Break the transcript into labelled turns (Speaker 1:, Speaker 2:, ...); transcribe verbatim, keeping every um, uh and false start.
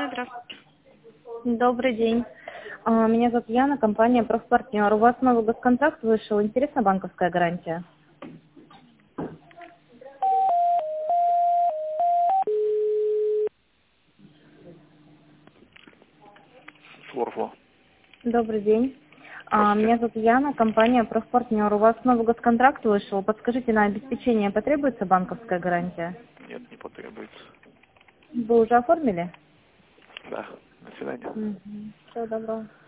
Speaker 1: Да, здравствуйте.
Speaker 2: Добрый день. А, Меня зовут Яна, компания «Профпартнер». У вас новый госконтракт вышел. Интересна банковская гарантия?
Speaker 3: Флорфло.
Speaker 2: Добрый день. А,
Speaker 3: Здравствуйте.
Speaker 2: Меня зовут Яна, компания «Профпартнер». У вас новый госконтракт вышел. Подскажите, на обеспечение потребуется банковская гарантия?
Speaker 3: Нет, не потребуется.
Speaker 2: Вы уже оформили?
Speaker 3: Да. До свидания.
Speaker 2: Угу. Всего доброго.